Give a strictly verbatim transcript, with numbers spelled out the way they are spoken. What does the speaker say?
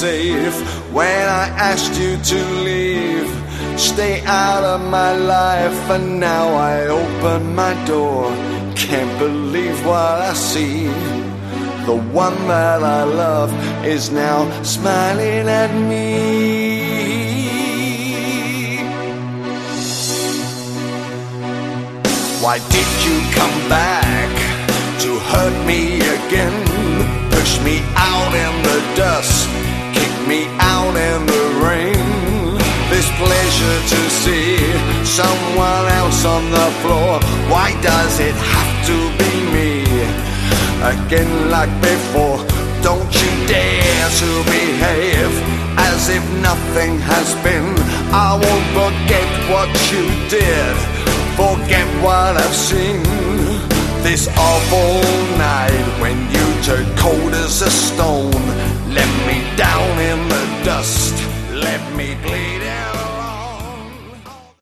safe when I asked you to leave. Stay out of my life, and now I open my door. Can't believe what I see. The one that I love is now smiling at me. Why did you come back to hurt me again? Push me out in the dust, kick me out in the rain. This pleasure to see someone else on the floor. Why does it have to be me? Again like before, don't you dare to behave as if nothing has been. I won't forget what you did, forget what I've seen. This awful night when you turned cold as a stone, let me down in the dust, let me bleed out.